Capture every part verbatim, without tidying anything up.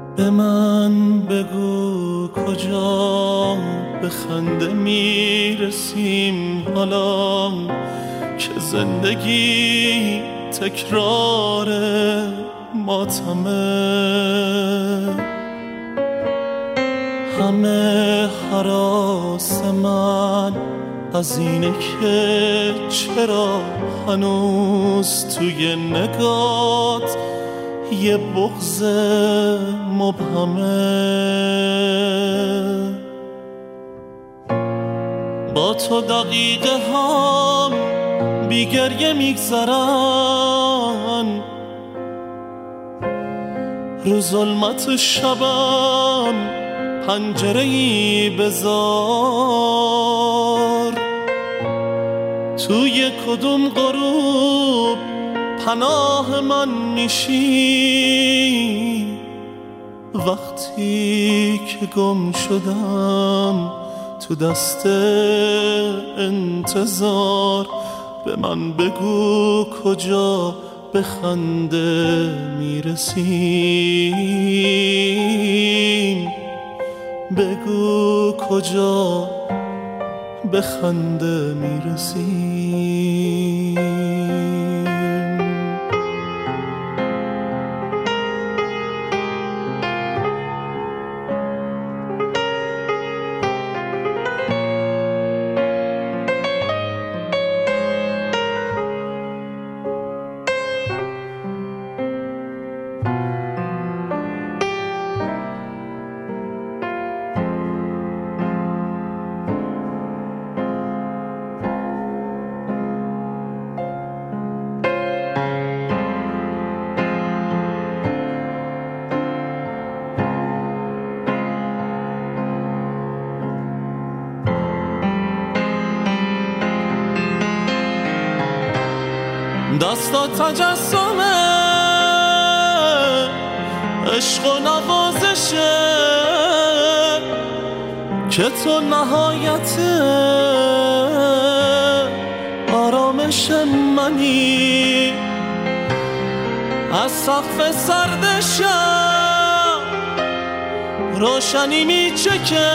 به من بگو کجا به خنده میرسیم حالا که زندگی تکرار ماتمه. همه هراس من از اینه که چرا هنوز توی نگات یه بغض مبهمه. با تو دقیقه هم بی گریه میگذرن، رو ظلمت شبم پنجره‌ای بذار. توی کدوم غروب پناه من میشی وقتی که گم شدم تو دست انتظار. به من بگو کجا به خنده میرسیم، بگو کجا به خنده میرسیم. دستا تجسمه عشق و نوازشه که تو نهایت آرامش منی. از سقف سردشم روشنی میچکه،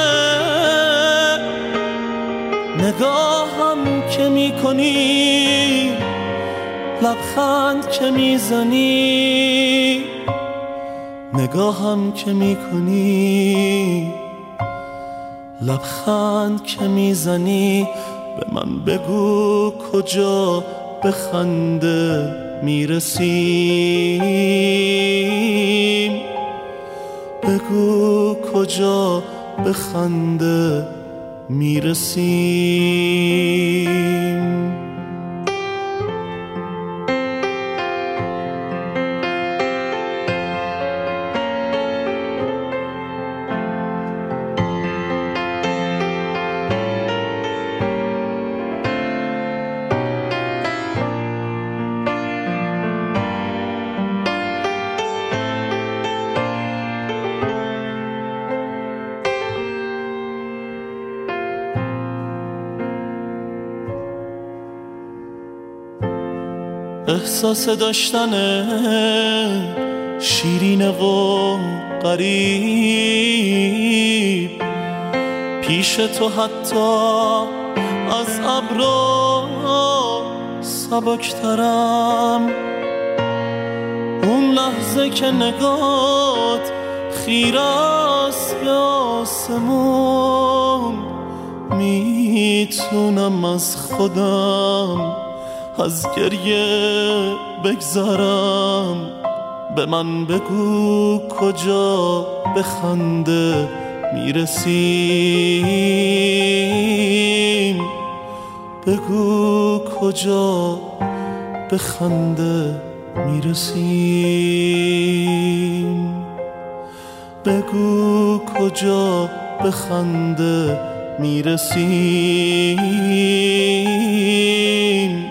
نگاهم که میکنی لبخند که میزنی، نگاهم که میکنی لبخند که میزنی. به من بگو کجا به خنده میرسیم، بگو کجا به خنده میرسیم. احساس داشتن شیرین و غریب پیش تو حتی از ابرو سبکترم. اون لحظه که نگات خیره است به آسمون، میتونم از خودم از گریه بگذرم. به من بگو کجا به خنده میرسیم، بگو کجا به خنده میرسیم، بگو کجا به خنده میرسیم،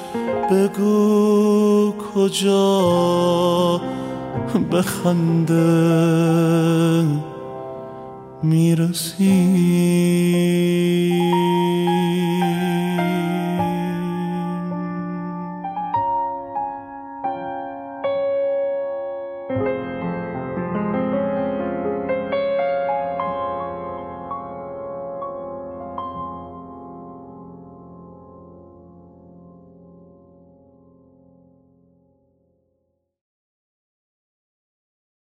بگو کجا به خنده میرسیم.